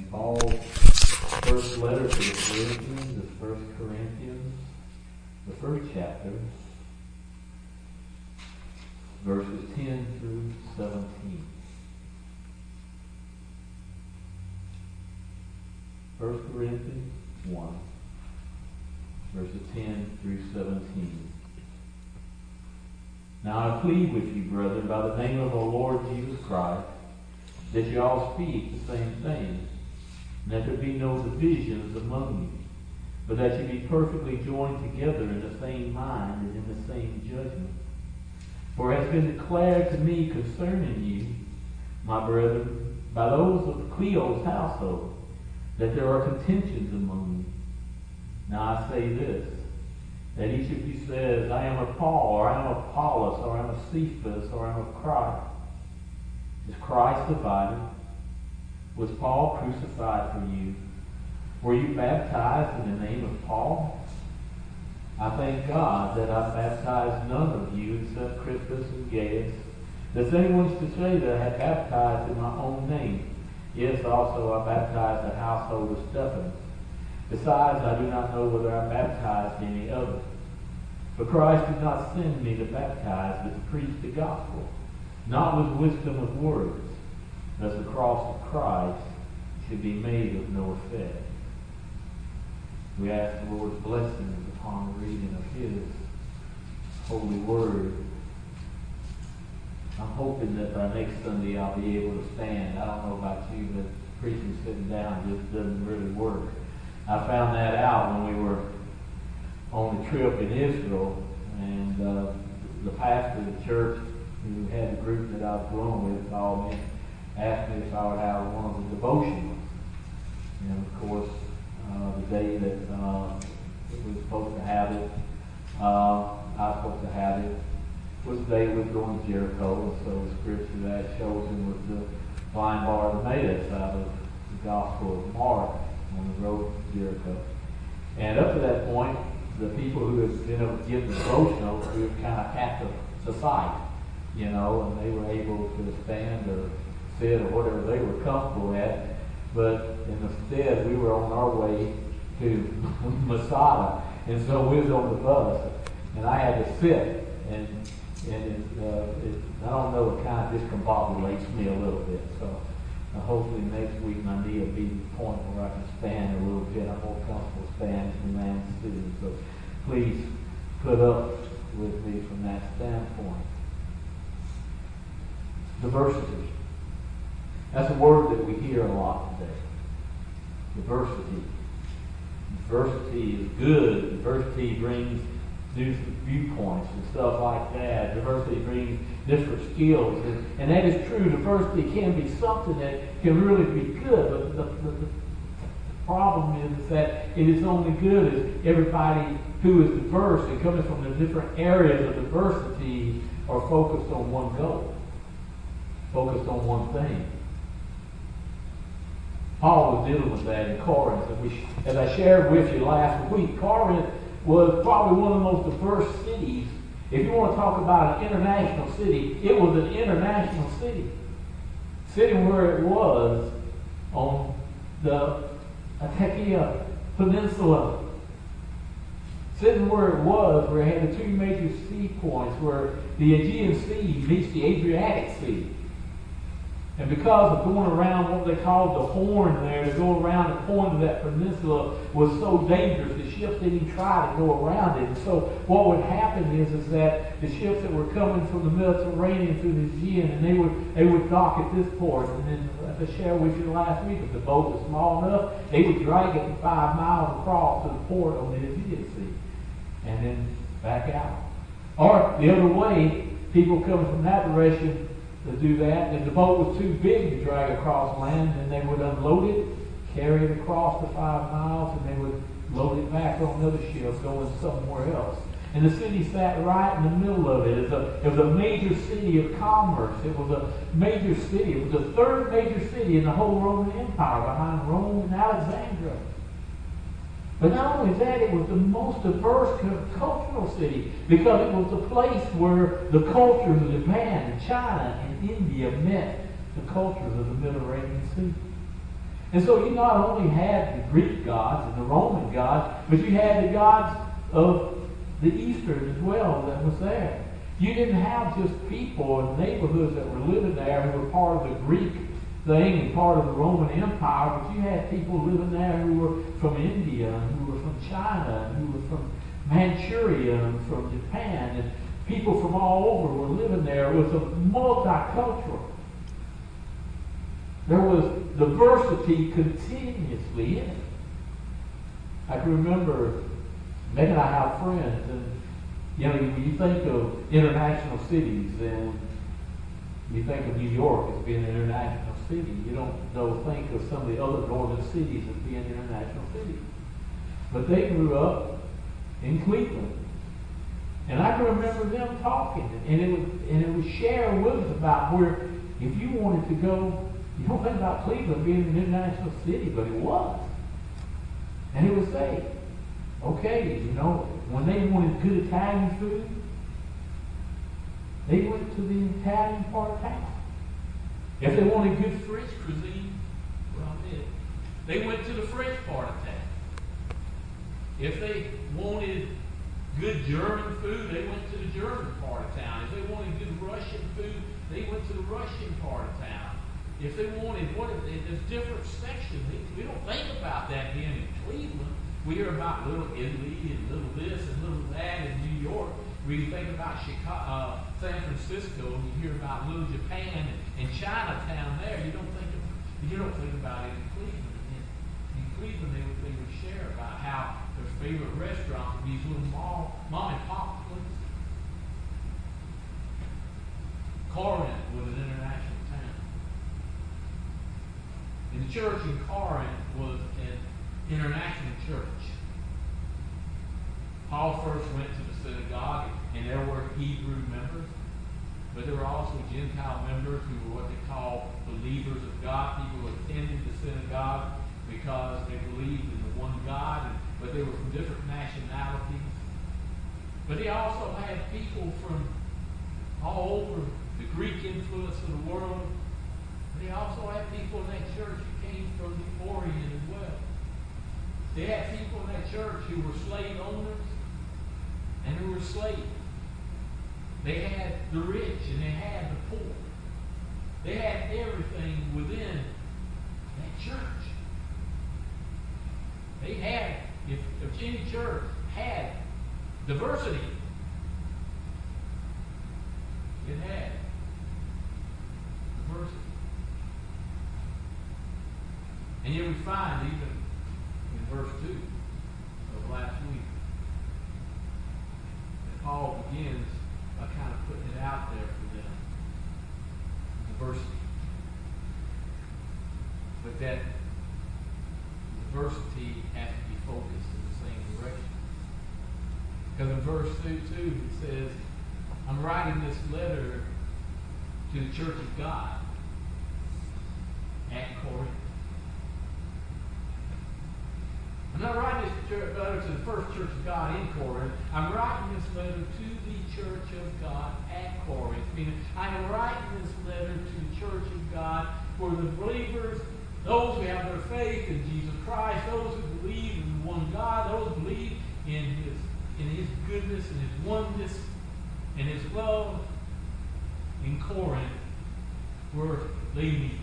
And Paul's first letter to the Corinthians is 1 Corinthians, the first chapter, verses 10 through 17. 1 Corinthians 1, verses 10 through 17. Now I plead with you, brethren, by the name of our Lord Jesus Christ, that you all speak the same thing, and that there be no divisions among you, but that you be perfectly joined together in the same mind and in the same judgment. For it has been declared to me concerning you, my brethren, by those of Cleo's household, that there are contentions among you. Now I say this, that each of you says, I am of Paul, or I am of Apollos, or I am of Cephas, or I am of Christ. Is Christ divided? Was Paul crucified for you? Were you baptized in the name of Paul? I thank God that I baptized none of you except Crispus and Gaius. Does anyone to say that I had baptized in my own name? Yes, also I baptized the household of Stephanas. Besides, I do not know whether I baptized any other. For Christ did not send me to baptize, but to preach the gospel, not with wisdom of words, lest the cross of Christ should be made of no effect. We ask the Lord's blessings upon the reading of His holy word. I'm hoping that by next Sunday I'll be able to stand. I don't know about you, but preaching sitting down just doesn't really work. I found that out when we were on the trip in Israel, and the pastor of the church who had the group that I was going with called me, asked me if I would have one of the devotionals. And of course, the day that we were supposed to have it, I was supposed to have it, was the day we were going to Jericho, and so the scripture that I chosen was the blind Bartimaeus out of the Gospel of Mark on the road to Jericho. And up to that point, the people who had been able to give the devotional, we were kind of at the site, you know, and they were able to stand or sit or whatever they were comfortable at. But instead, we were on our way to Masada, and so we was on the bus, and I had to sit, and I don't know, it kind of discombobulates me a little bit. So hopefully next week my knee will be to the point where I can stand a little bit. I'm more comfortable standing than I am sitting. So please put up with me from that standpoint. Diversity. That's a word that we hear a lot today. Diversity. Diversity is good. Diversity brings new viewpoints and stuff like that. Diversity brings different skills. And that is true. Diversity can be something that can really be good. But the problem is that it is only good as everybody who is diverse and coming from the different areas of diversity are focused on one goal. Focused on one thing. Paul was dealing with that in Corinth. And as I shared with you last week, Corinth was probably one of the most diverse cities. If you want to talk about an international city, it was an international city. Sitting where it was on the Achaia Peninsula. Sitting where it was, where it had the two major sea points, where the Aegean Sea meets the Adriatic Sea. And because of going around what they called the Horn there, to go around the point of that peninsula was so dangerous, the ships didn't even try to go around it. And so what would happen is that the ships that were coming from the Mediterranean through the Aegean, and they would dock at this port. And then, as I shared with you last week, if the boat was small enough, they would drag it 5 miles across to the port on the Aegean Sea. And then back out. Or the other way, people coming from that direction to do that. If the boat was too big to drag across land, then they would unload it, carry it across the 5 miles, and they would load it back on another ship going somewhere else. And the city sat right in the middle of it. It was a major city of commerce. It was a major city. It was the third major city in the whole Roman Empire behind Rome and Alexandria. But not only that, it was the most diverse cultural city because it was the place where the cultures of Japan and China and India met the cultures of the Mediterranean Sea. And so you not only had the Greek gods and the Roman gods, but you had the gods of the Eastern as well that was there. You didn't have just people and neighborhoods that were living there who were part of the Greek thing and part of the Roman Empire, but you had people living there who were from India and who were from China and who were from Manchuria and from Japan, and people from all over were living there. It was a multicultural. There was diversity continuously in it. I can remember Meg and I have friends, and when you think of international cities, and you think of New York as being an international city, you don't think of some of the other northern cities as being international cities. But they grew up in Cleveland. And I can remember them talking, and it was sharing with us about where, if you wanted to go, you don't think about Cleveland being an international city, but it was. And it would say, okay, when they wanted good Italian food, they went to the Italian part of town. If they wanted good French cuisine, they went to the French part of town. If they wanted good German food, they went to the German part of town. If they wanted good Russian food, they went to the Russian part of town. If they wanted, there's different sections. We don't think about that being in Cleveland. We hear about little Italy and little this and little that in New York. We think about Chicago, San Francisco, and you hear about little Japan and Chinatown there. You don't think about it in Cleveland. In Cleveland, they would share about how their favorite restaurants were these little mom and pop places. Corinth was an international town. And the church in Corinth was an international church. Paul first went to the synagogue, and there were Hebrew members, but there were also Gentile members who were what they call believers of God, people who attended the synagogue because they believed in the one God, but they were from different nationalities. But he also had people from all over the Greek influence of the world. But he also had people in that church who came from the Orient as well. They had people in that church who were slave owners and who were slaves. They had the rich and they had the poor. They had everything within that church. They had, if any church had diversity, it had diversity. And yet we find even in verse 2 of last week that Paul begins by kind of putting it out there for them. Diversity. But that diversity has to be focused in the same direction. Because in verse 2 it says, I'm writing this letter to the church of God at Corinth. I'm not writing this letter to the first church of God in Corinth. I'm writing this letter to the church of God at Corinth. Meaning, I am writing this letter to the church of God for the believers, those who have their faith in Jesus Christ, those who believe in the one God, those who believe in His goodness and His oneness and His love in Corinth, where they meet.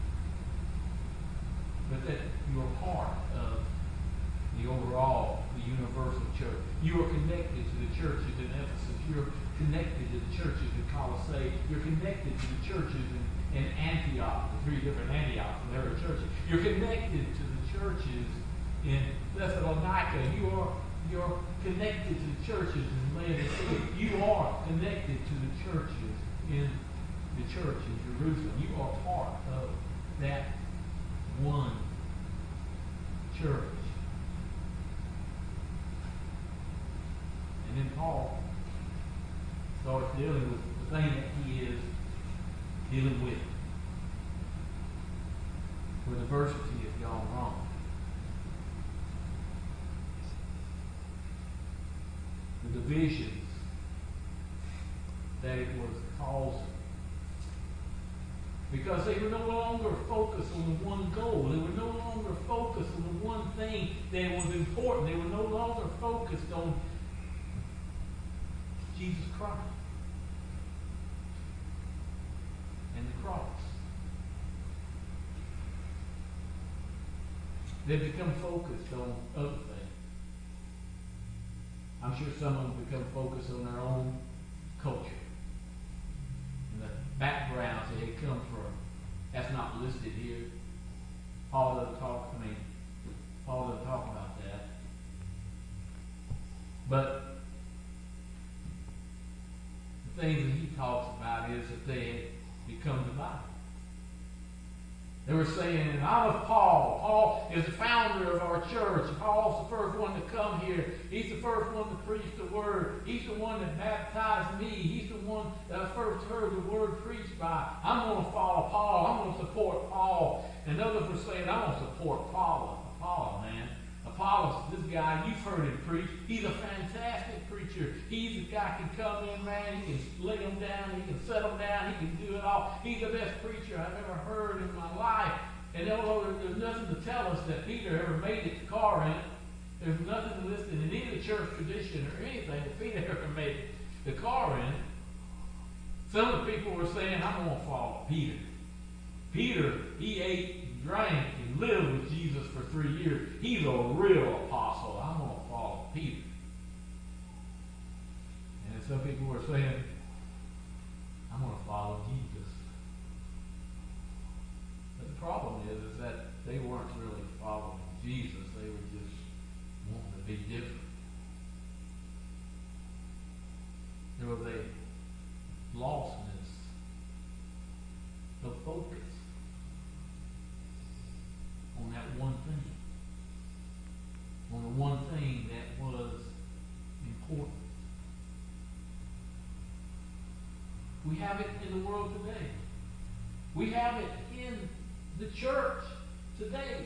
But that you are part of the overall, the universal church. You are connected to the churches in Ephesus. You're connected to the churches in Colossae. You're connected to the churches in Antioch, the 3 different Antiochs, and there are churches. You're connected to the churches in Thessalonica. You're connected to the churches in Laodicea. You are connected to the churches in the church in Jerusalem. You are part of that one church. And then Paul starts dealing with the thing that he is dealing with, where diversity has gone wrong. The divisions that it was causing. Because they were no longer focused on the one goal. They were no focused on Jesus Christ and the cross. They've become focused on other things. I'm sure some of them become focused on their own culture and the backgrounds that they come from. That's not listed here. Paul doesn't talk about that. But the things that he talks about is that they had become divided. They were saying, I'm of Paul. Paul is the founder of our church. Paul's the first one to come here. He's the first one to preach the word. He's the one that baptized me. He's the one that I first heard the word preached by. I'm going to follow Paul. I'm going to support Paul. And others were saying, I'm going to support Apollos, man. Apollos, this guy, you've heard him preach. He's a fantastic preacher. He's the guy who can come in, man. He can lay them down. He can set them down. He can do it all. He's the best preacher I've ever heard in my life. And although there's nothing to tell us that Peter ever made it to Corinth, there's nothing listed in any of the church tradition or anything that Peter ever made it to Corinth. Some of the people were saying, I'm going to follow Peter. Peter, he ate, drank, and lived with Jesus for 3 years. He's a real apostle. I'm going to follow Peter. And some people were saying, I'm going to follow Jesus. But the problem is that they weren't really following Jesus. They were just wanting to be different. There was a lostness of focus on that one thing. On the one thing that was important. We have it in the world today. We have it in the church today.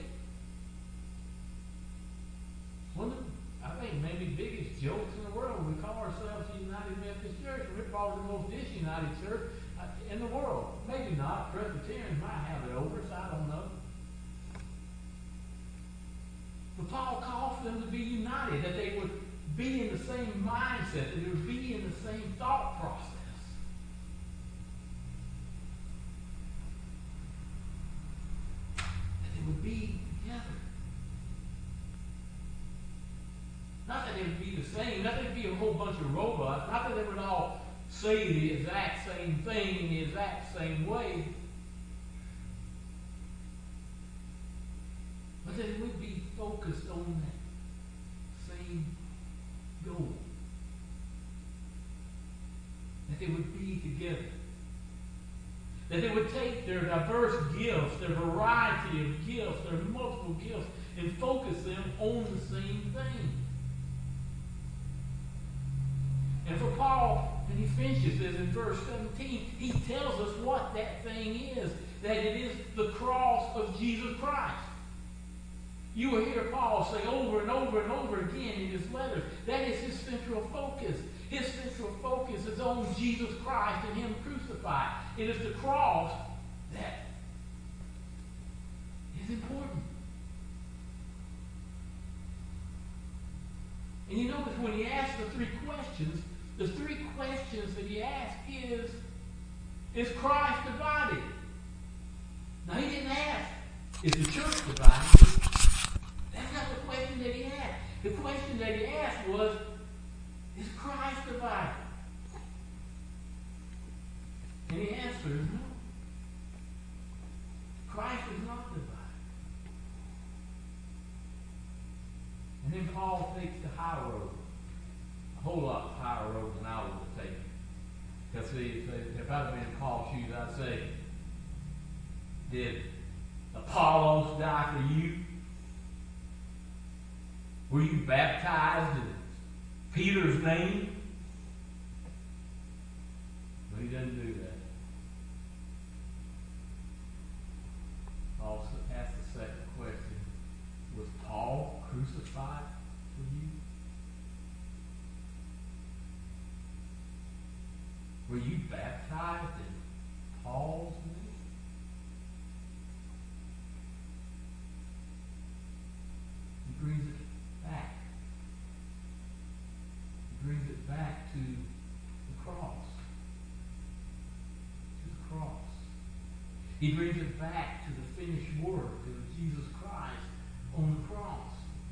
One of the, I think, maybe biggest jokes in the world. We call ourselves the United Methodist Church. We're probably the most disunited church in the world. Maybe not. Presbyterians might have it over us. I don't know. But Paul calls them to be united, that they would be in the same mindset, that they would be in the same thought process. That they would be together. Not that they would be the same, not that they would be a whole bunch of robots, not that they would all say the exact same thing in the exact same way, but that it would be focused on that same goal. That they would be together. That they would take their diverse gifts, their variety of gifts, their multiple gifts, and focus them on the same thing. And for Paul, when he finishes this in verse 17, he tells us what that thing is. That it is the cross of Jesus Christ. You will hear Paul say over and over and over again in his letters, that is his central focus. His central focus is on Jesus Christ and him crucified. It is the cross that is important. And you notice when he asks the three questions that he asked is Christ divided? Now he didn't ask, is the church divided? That's not the question that he asked. The question that he asked was, is Christ divided? And the answer is no. Christ is not divided. And then Paul takes the high road. A whole lot higher road than I would have taken. Because see, if I'd have been in Paul's shoes, I'd say, did Apollos die for you? Were you baptized in Peter's name? But he doesn't do that. Paul asked the second question. Was Paul crucified for you? Were you baptized in Paul's name? He brings it back back to the cross. To the cross. He brings it back to the finished work of Jesus Christ on the cross.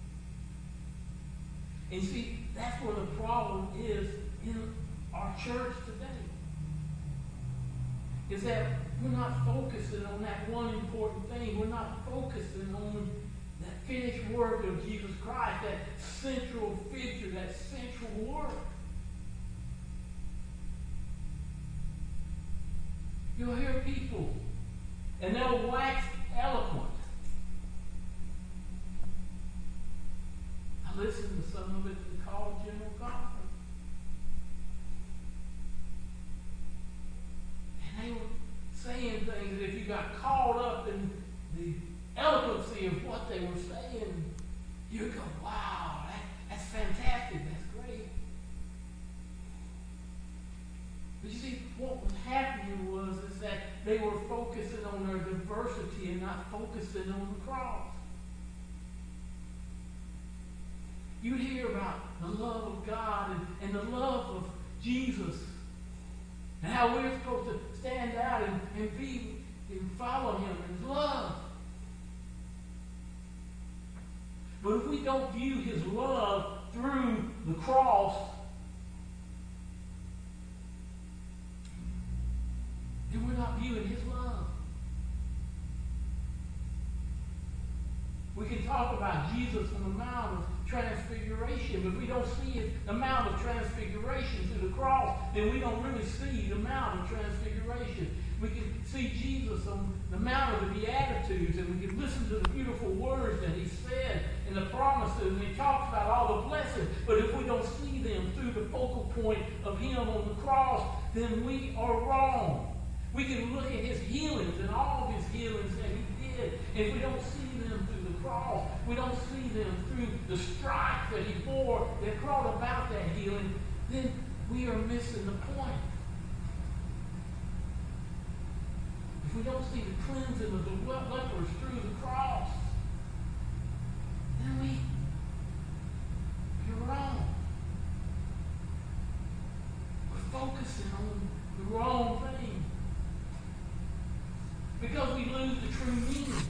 And see, that's where the problem is in our church today. Is that we're not focusing on that one important thing. We're not focusing on that finished work of Jesus Christ, that central figure, that central work. You'll hear people, and they'll wax eloquent. I listened to some of it at the College General Conference. And they were saying things that if you got caught up in the eloquency of what they were saying, you go, wow, that's fantastic, that's great. But you see, what was happening is that they were focusing on their diversity and not focusing on the cross. You'd hear about the love of God and the love of Jesus and how we're supposed to stand out and be and follow him in love. But if we don't view his love through the cross, then we're not viewing his love. We can talk about Jesus on the Mount of Transfiguration, but if we don't see the Mount of Transfiguration through the cross, then we don't really see the Mount of Transfiguration. We can see Jesus on the Mount of the Beatitudes, and we can listen to the beautiful words that he said and the promises, and he talks about all the blessings. But if we don't see them through the focal point of him on the cross, then we are wrong. We can look at his healings and all of his healings that he did, and if we don't see them through the cross, we don't see them through the stripes that he bore that brought about that healing, then we are missing the point. If we don't see the cleansing of the lepers through the cross, then you're wrong. We're focusing on the wrong thing. Because we lose the true meaning.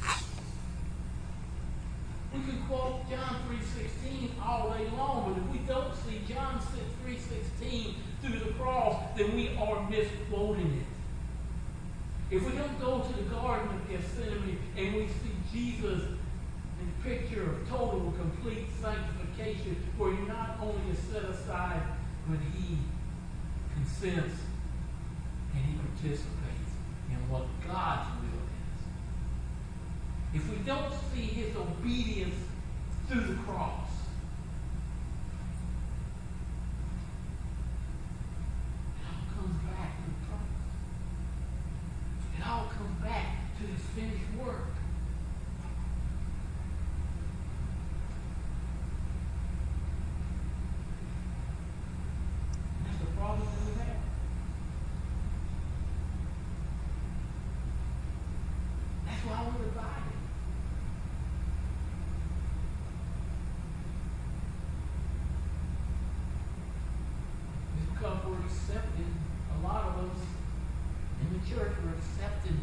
We can quote John 3:16 all day long, but if we don't see John 3:16 through the cross, then we are misquoting it. If we don't go to the Garden of Gethsemane and we see Jesus in the picture of total, complete sanctification, where he not only is set aside, but he consents and he participates in what God's will is. If we don't see his obedience through the cross, it all comes back to the cross. It all comes back to his finished work. And that's the problem that we have. That's why we're divided. It's because we're accepting, a lot of us in the church, we're accepting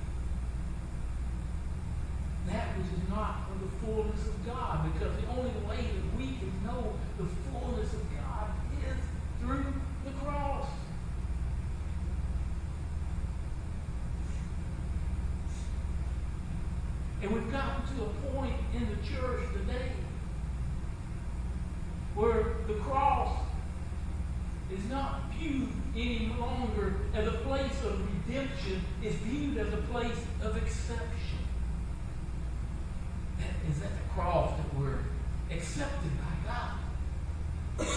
that which is not of the fullness of God, because the only way that we can know the fullness of God is through the cross. And we've gotten to a point in the church today where the cross is not viewed any longer as a place of redemption. It's viewed as a place of exception. That is at the cross that we're accepted by God.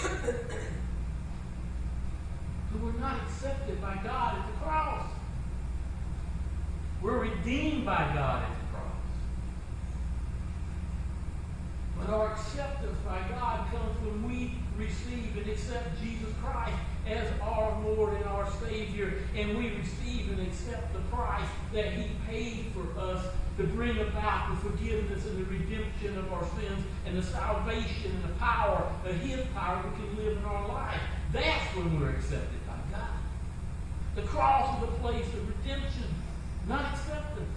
But we're not accepted by God at the cross. We're redeemed by God at the cross. But our acceptance by God comes when we receive and accept Jesus Christ as our Lord and our Savior, and we receive and accept the price that he paid for us to bring about the forgiveness and the redemption of our sins and the salvation and the power of his power we can live in our life. That's when we're accepted by God. The cross is a place of redemption, not acceptance.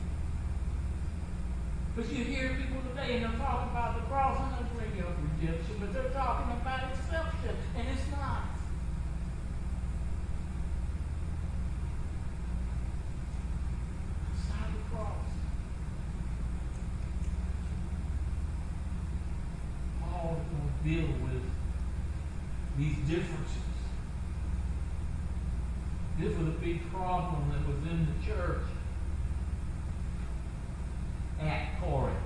But you hear people today, and they're talking about the cross, and they're bringing up redemption, but they're talking about exception, and it's not. Outside the cross, Paul is going to deal with these differences. This was a big problem that was in the church at Corinth.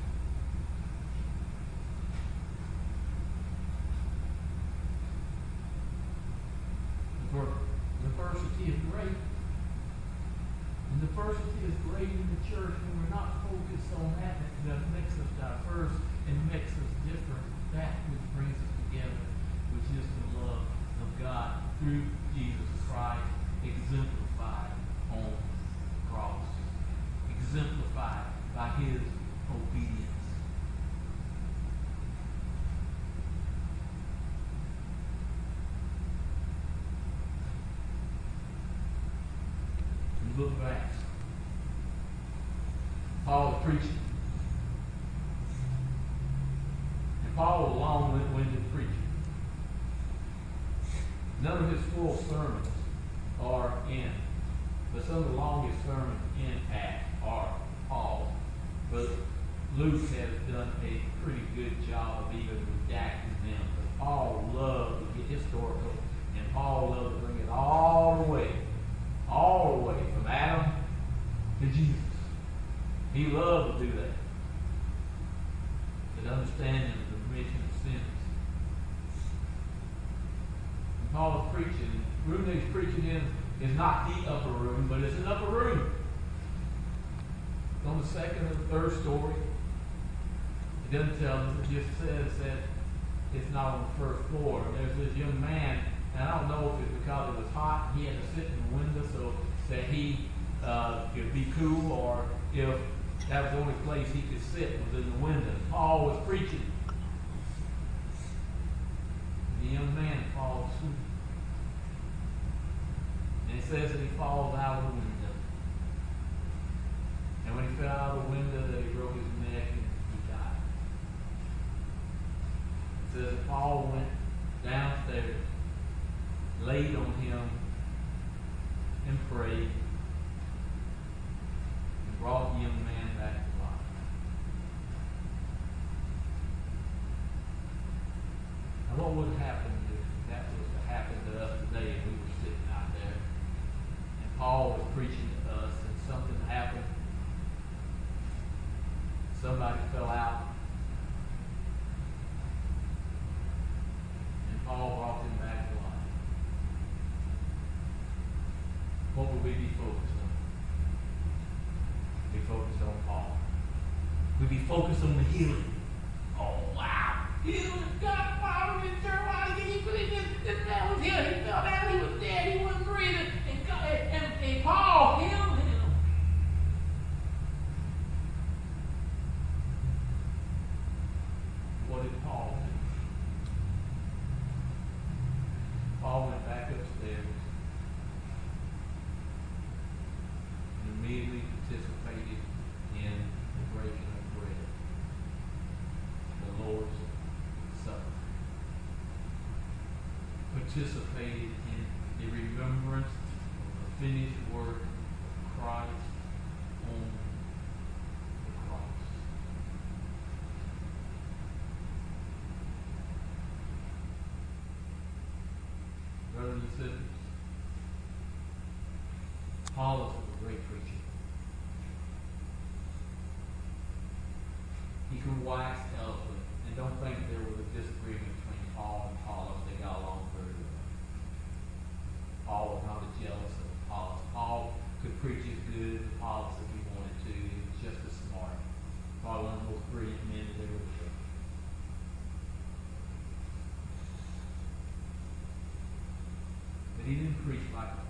The diversity is great. And diversity is great in the church when we're not focused on that makes us diverse and makes us different. That which brings us together, which is the love of God through Jesus Christ, exemplified on the cross, exemplified by his obedience. In the book of Acts, Paul was preaching. And Paul was a long-winded preacher. None of his full sermons are in, but some of the longest sermons in Acts are Paul's. But Luke has done a pretty good job of even redacting them. But Paul loved to get historical, and Paul loved to bring it all the way from Adam to Jesus. He loved to do that. But understanding the remission of sins. And Paul is preaching. The room that he's preaching in is not the upper room, but it's an upper room. It's on the second or third story. It doesn't tell us, it just says that it's not on the first floor. There's this young man, and I don't know if it's because it was hot, he had to sit in the window so that he could be cool, or if that was the only place he could sit was in the window. Paul was preaching. The young man falls asleep. And it says that he falls out of the window. And when he fell out of the window, that he broke his neck and he died. It says that Paul went downstairs, laid on him, and prayed, and brought the young man back to life. Now, what would happen if that was to happen to us today and we were sitting out there and Paul was preaching to us and something happened? Somebody fell out and Paul brought him back to life. What would we be focused on? We'd be focused on Paul. We'd be focused on the healing. Oh, wow. Healing. God, power in his body. This man was healed. He fell down. He was dead. He wasn't breathing. And Paul healed him. What did Paul do? Paul went back upstairs and immediately participated in the breaking of bread, the Lord's Supper. Participated in the remembrance of the finished work of Christ on the cross. Brothers and sisters, Paul was a great preacher. He could wax eloquent, and don't think there was a disagreement between Paul and Apollos. They got along very well. Paul was not jealous of Apollos. Paul could preach as good as Apollos if he wanted to. He was just as smart. Probably one of the most brilliant men that ever lived. But he didn't preach like